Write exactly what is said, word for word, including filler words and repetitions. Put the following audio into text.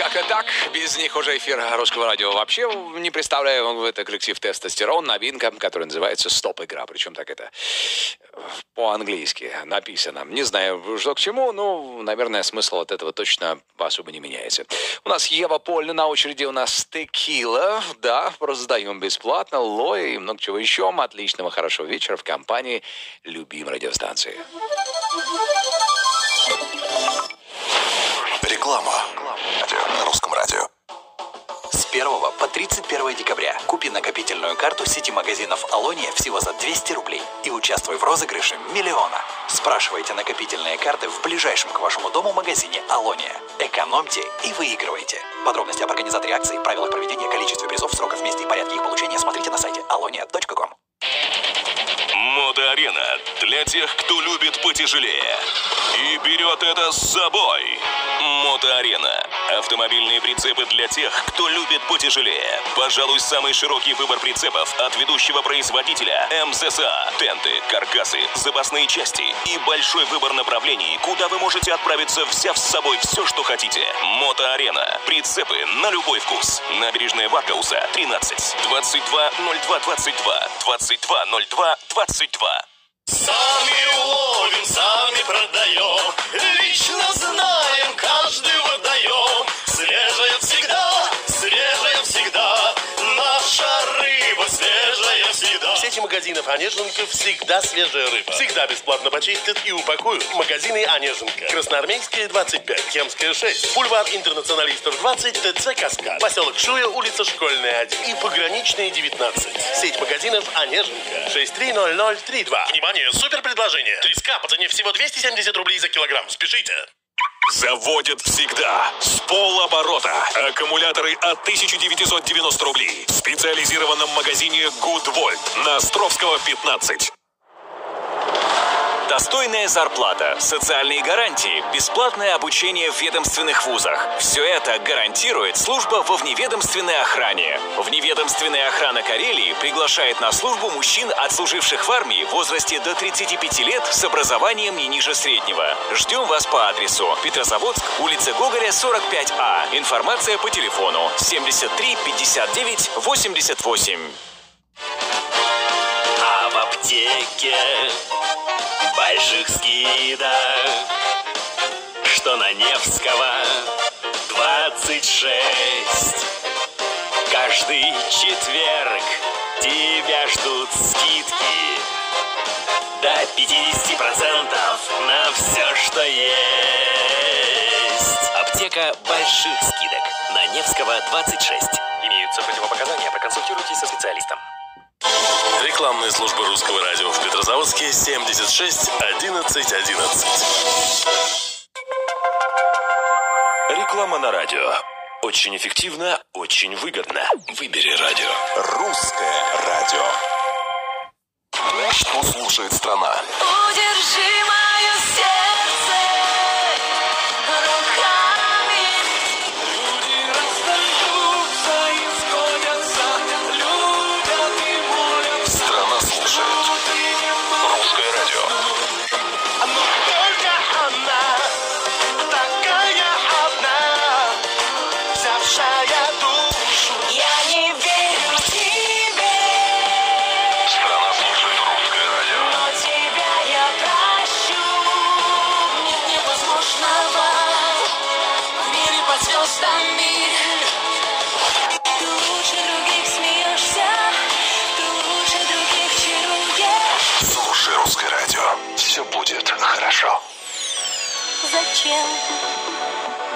Так, так, без них уже эфир Русского радио вообще не представляю. Это коллектив «Тестостерон», новинка, которая называется «Стоп-игра». Причем так это по-английски написано. Не знаю, что к чему, но, наверное, смысл от этого точно особо не меняется. У нас Ева Польна на очереди, у нас «Текила». Да, раздаем бесплатно. Лоя и много чего еще. Отличного, хорошего вечера в компании любимой радиостанции. Реклама на Русском радио. С первого по тридцать первое декабря купи накопительную карту сети магазинов «Алония» всего за двести рублей и участвуй в розыгрыше миллиона. Спрашивайте накопительные карты в ближайшем к вашему дому магазине «Алония». Экономьте и выигрывайте. Подробности об организаторе акции, правилах проведения, количестве призов, сроках, месте и порядке их получения смотрите на сайте alonia точка ком. Мотоарена для тех, кто любит потяжелее и берет это с собой. Мотоарена. Автомобильные прицепы для тех, кто любит потяжелее. Пожалуй, самый широкий выбор прицепов от ведущего производителя эм эс эс а. Тенты, каркасы, запасные части и большой выбор направлений, куда вы можете отправиться, взяв с собой все, что хотите. Мотоарена. Прицепы на любой вкус. Набережная Варгауса, тринадцать, двадцать два ноль два двадцать два, двадцать два ноль два двадцать два. Сами ловим, сами продаем, лично знаем, каждого даем. Свежая всегда, свежая всегда, наша рыба свежая всегда. В сети магазинов «Онеженко» всегда свежая рыба. Всегда бесплатно почистят и упакуют. Магазины «Онеженко». Красноармейская, двадцать пять, Кемская, шесть. Бульвар Интернационалистов, двадцать, ТЦ «Каскад». Поселок Шуя, улица Школьная, один. И Пограничная, девятнадцать. Сеть магазинов «Онеженко». шесть три ноль ноль три два. Внимание, супер предложение. Треска по цене всего двести семьдесят рублей за килограмм. Спешите. Заводят всегда. С полоборота. Аккумуляторы от тысяча девятьсот девяносто рублей. В специализированном магазине Good Volt на Островского, пятнадцать. Достойная зарплата, социальные гарантии, бесплатное обучение в ведомственных вузах. Все это гарантирует служба во вневедомственной охране. Вневедомственная охрана Карелии приглашает на службу мужчин, отслуживших в армии в возрасте до тридцати пяти лет с образованием не ниже среднего. Ждем вас по адресу Петрозаводск, улица Гоголя, сорок пять А. Информация по телефону семьдесят три пятьдесят девять восемьдесят восемь. А в аптеке больших скидок, что на Невского двадцать шесть. Каждый четверг тебя ждут скидки до пятьдесят процентов на все, что есть. Аптека больших скидок на Невского двадцать шесть. Имеются противопоказания, проконсультируйтесь со специалистом. Рекламная служба Русского радио в Петрозаводске, семьдесят шесть одиннадцать одиннадцать. Реклама на радио. Очень эффективно, очень выгодно. Выбери радио. Русское радио. Что слушает страна? Удержи мое сердце руками. Люди расстаются и сходятся, любят и молятся. Страна слушает Русское радио. Но только она, такая одна, взявшая душу. Я не верю тебе. Страна слушает Русское радио. Но тебя я прощу. Нет невозможного в мире под звездами. Ты лучше других смеешься, ты лучше других чаруешь. Слушай Русское радио. Все будет хорошо. Зачем